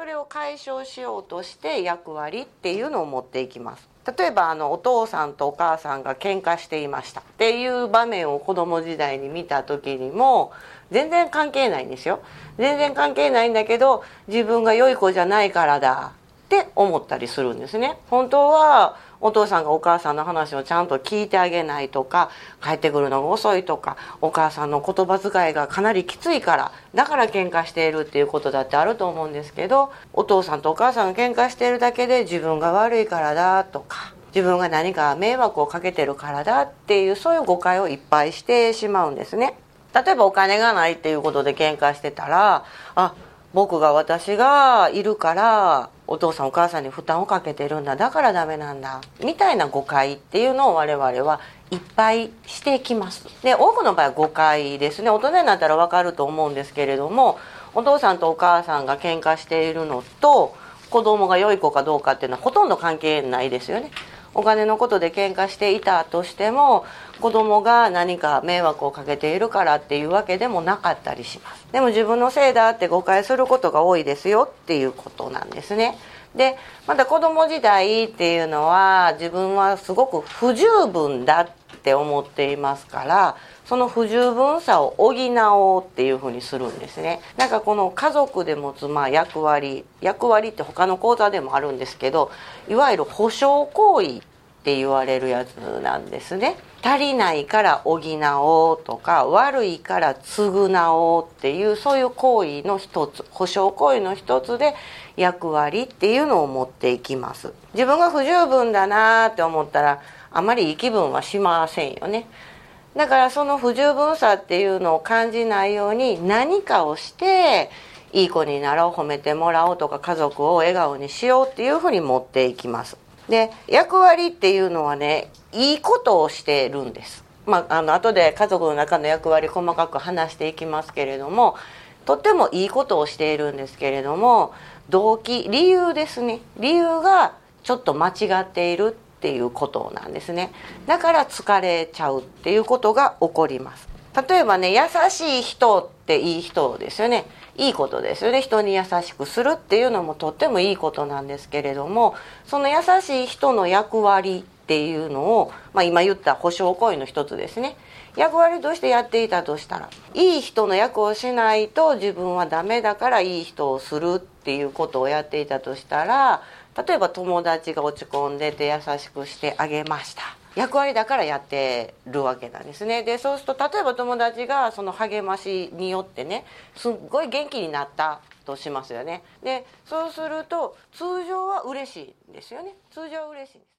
それを解消しようとして役割っていうのを持っていきます。例えばお父さんとお母さんが喧嘩していましたっていう場面を子供時代に見た時にも全然関係ないんですよ。全然関係ないんだけど、自分が良い子じゃないからだって思ったりするんですね。本当はお父さんがお母さんの話をちゃんと聞いてあげないとか、帰ってくるのが遅いとか、お母さんの言葉遣いがかなりきついからだから喧嘩しているっていうことだってあると思うんですけど、お父さんとお母さんが喧嘩しているだけで自分が悪いからだとか、自分が何か迷惑をかけてるからだっていう、そういう誤解をいっぱいしてしまうんですね。例えばお金がないっていうことで喧嘩してたら、私がいるからお父さんお母さんに負担をかけてるんだ、だからダメなんだみたいな誤解っていうのを我々はいっぱいしてきます。で、多くの場合は誤解ですね。大人になったら分かると思うんですけれども、お父さんとお母さんが喧嘩しているのと子供が良い子かどうかっていうのはほとんど関係ないですよね。お金のことで喧嘩していたとしても、子供が何か迷惑をかけているからっていうわけでもなかったりします。でも自分のせいだって誤解することが多いですよっていうことなんですね。で、また子供時代っていうのは自分はすごく不十分だって思っていますから、その不十分さを補おうっていうふうにするんですね。なんかこの家族で持つ役割って他の講座でもあるんですけど、いわゆる保証行為って言われるやつなんですね。足りないから補おうとか、悪いから償おうっていう、そういう行為の一つ、保証行為の一つで役割っていうのを持っていきます。自分が不十分だなって思ったらあまりいい気分はしませんよね。だからその不十分さっていうのを感じないように、何かをしていい子になろう、褒めてもらおうとか、家族を笑顔にしようっていうふうに持っていきます。で、役割っていうのはね、いいことをしてるんです。後で家族の中の役割細かく話していきますけれども、とってもいいことをしているんですけれども、動機、理由ですね。理由がちょっと間違っているっていうことなんですね。だから疲れちゃうっていうことが起こります。例えばね、優しい人っていい人ですよね。いいことですよね。人に優しくするっていうのもとってもいいことなんですけれども、その優しい人の役割っていうのを、今言った保証行為の一つですね。役割としてやっていたとしたら、いい人の役をしないと自分はダメだからいい人をするっていうことをやっていたとしたら、例えば友達が落ち込んでて優しくしてあげました。役割だからやってるわけなんですね。で、そうすると例えば友達がその励ましによってね、すっごい元気になったとしますよね。で、そうすると通常は嬉しいんですよね。通常は嬉しいんです。